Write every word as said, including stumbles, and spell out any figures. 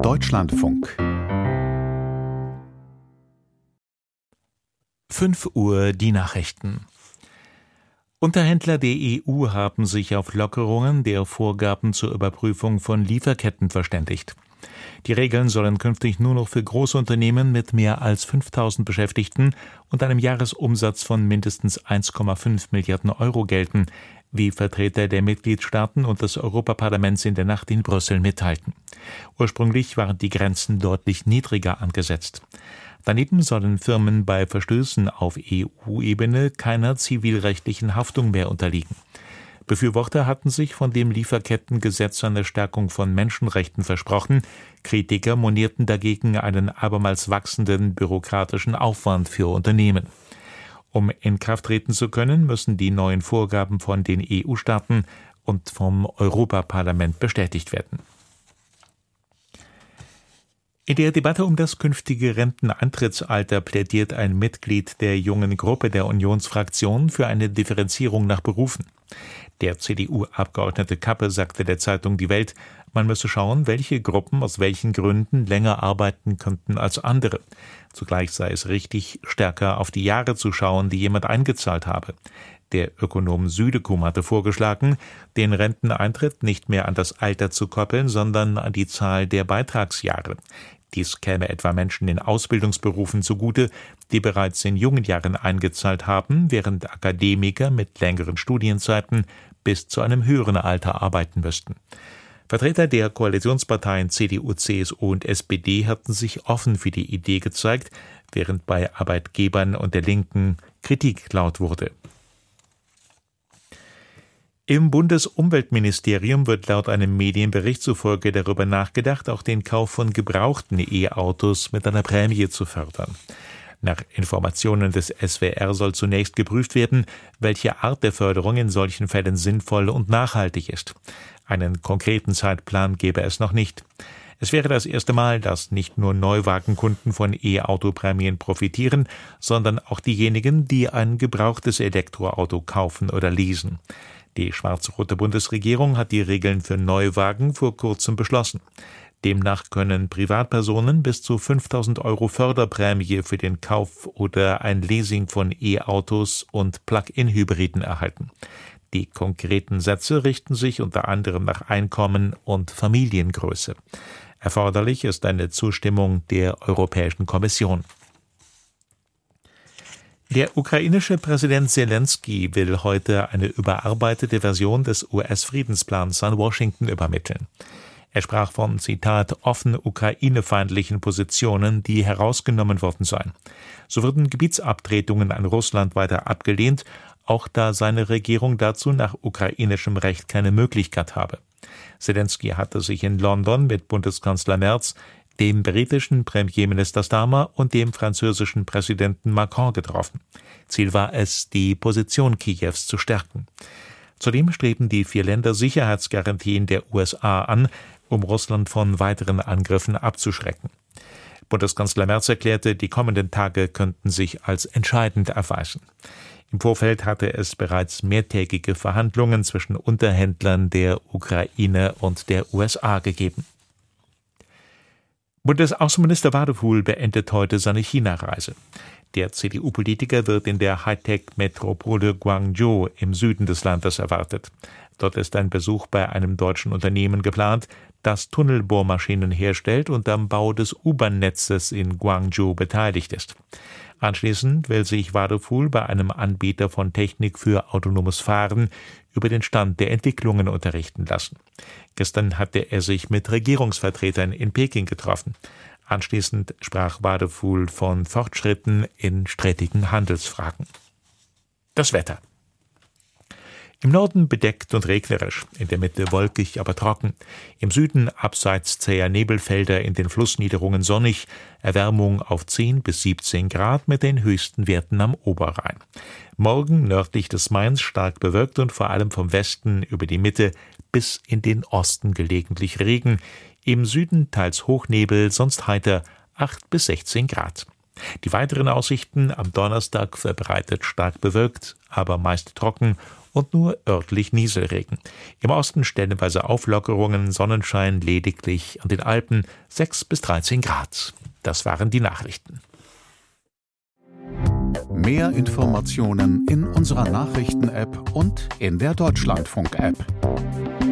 Deutschlandfunk. fünf Uhr die Nachrichten. Unterhändler der E U haben sich auf Lockerungen der Vorgaben zur Überprüfung von Lieferketten verständigt. Die Regeln sollen künftig nur noch für Großunternehmen mit mehr als fünftausend Beschäftigten und einem Jahresumsatz von mindestens eins Komma fünf Milliarden Euro gelten, wie Vertreter der Mitgliedstaaten und des Europaparlaments in der Nacht in Brüssel mitteilten. Ursprünglich waren die Grenzen deutlich niedriger angesetzt. Daneben sollen Firmen bei Verstößen auf E U-Ebene keiner zivilrechtlichen Haftung mehr unterliegen. Befürworter hatten sich von dem Lieferkettengesetz eine Stärkung von Menschenrechten versprochen. Kritiker monierten dagegen einen abermals wachsenden bürokratischen Aufwand für Unternehmen. Um in Kraft treten zu können, müssen die neuen Vorgaben von den E U-Staaten und vom Europaparlament bestätigt werden. In der Debatte um das künftige Renteneintrittsalter plädiert ein Mitglied der jungen Gruppe der Unionsfraktion für eine Differenzierung nach Berufen. Der C D U-Abgeordnete Kappe sagte der Zeitung Die Welt, man müsse schauen, welche Gruppen aus welchen Gründen länger arbeiten könnten als andere. Zugleich sei es richtig, stärker auf die Jahre zu schauen, die jemand eingezahlt habe. Der Ökonom Südekum hatte vorgeschlagen, den Renteneintritt nicht mehr an das Alter zu koppeln, sondern an die Zahl der Beitragsjahre. Dies käme etwa Menschen in Ausbildungsberufen zugute, die bereits in jungen Jahren eingezahlt haben, während Akademiker mit längeren Studienzeiten bis zu einem höheren Alter arbeiten müssten. Vertreter der Koalitionsparteien C D U, C S U und S P D hatten sich offen für die Idee gezeigt, während bei Arbeitgebern und der Linken Kritik laut wurde. Im Bundesumweltministerium wird laut einem Medienbericht zufolge darüber nachgedacht, auch den Kauf von gebrauchten E-Autos mit einer Prämie zu fördern. Nach Informationen des S W R soll zunächst geprüft werden, welche Art der Förderung in solchen Fällen sinnvoll und nachhaltig ist. Einen konkreten Zeitplan gäbe es noch nicht. Es wäre das erste Mal, dass nicht nur Neuwagenkunden von E-Auto-Prämien profitieren, sondern auch diejenigen, die ein gebrauchtes Elektroauto kaufen oder leasen. Die schwarz-rote Bundesregierung hat die Regeln für Neuwagen vor kurzem beschlossen. Demnach können Privatpersonen bis zu fünftausend Euro Förderprämie für den Kauf oder ein Leasing von E-Autos und Plug-in-Hybriden erhalten. Die konkreten Sätze richten sich unter anderem nach Einkommen und Familiengröße. Erforderlich ist eine Zustimmung der Europäischen Kommission. Der ukrainische Präsident Zelensky will heute eine überarbeitete Version des U S-Friedensplans an Washington übermitteln. Er sprach von, Zitat, offen ukrainefeindlichen Positionen, die herausgenommen worden seien. So würden Gebietsabtretungen an Russland weiter abgelehnt, auch da seine Regierung dazu nach ukrainischem Recht keine Möglichkeit habe. Zelensky hatte sich in London mit Bundeskanzler Merz, dem britischen Premierminister Starmer und dem französischen Präsidenten Macron getroffen. Ziel war es, die Position Kiews zu stärken. Zudem streben die vier Länder Sicherheitsgarantien der U S A an, um Russland von weiteren Angriffen abzuschrecken. Bundeskanzler Merz erklärte, die kommenden Tage könnten sich als entscheidend erweisen. Im Vorfeld hatte es bereits mehrtägige Verhandlungen zwischen Unterhändlern der Ukraine und der U S A gegeben. Bundesaußenminister Wadefuhl beendet heute seine China-Reise. Der C D U-Politiker wird in der Hightech-Metropole Guangzhou im Süden des Landes erwartet. Dort ist ein Besuch bei einem deutschen Unternehmen geplant, das Tunnelbohrmaschinen herstellt und am Bau des U-Bahn-Netzes in Guangzhou beteiligt ist. Anschließend will sich Wadefuhl bei einem Anbieter von Technik für autonomes Fahren über den Stand der Entwicklungen unterrichten lassen. Gestern hatte er sich mit Regierungsvertretern in Peking getroffen. Anschließend sprach Wadefuhl von Fortschritten in strittigen Handelsfragen. Das Wetter. Im Norden bedeckt und regnerisch, in der Mitte wolkig, aber trocken. Im Süden abseits zäher Nebelfelder, in den Flussniederungen sonnig. Erwärmung auf zehn bis siebzehn Grad mit den höchsten Werten am Oberrhein. Morgen nördlich des Mains stark bewölkt und vor allem vom Westen über die Mitte bis in den Osten gelegentlich Regen. Im Süden teils Hochnebel, sonst heiter acht bis sechzehn Grad. Die weiteren Aussichten: am Donnerstag verbreitet stark bewölkt, aber meist trocken und nur örtlich Nieselregen. Im Osten stellenweise Auflockerungen, Sonnenschein, lediglich an den Alpen sechs bis dreizehn Grad. Das waren die Nachrichten. Mehr Informationen in unserer Nachrichten-App und in der Deutschlandfunk-App.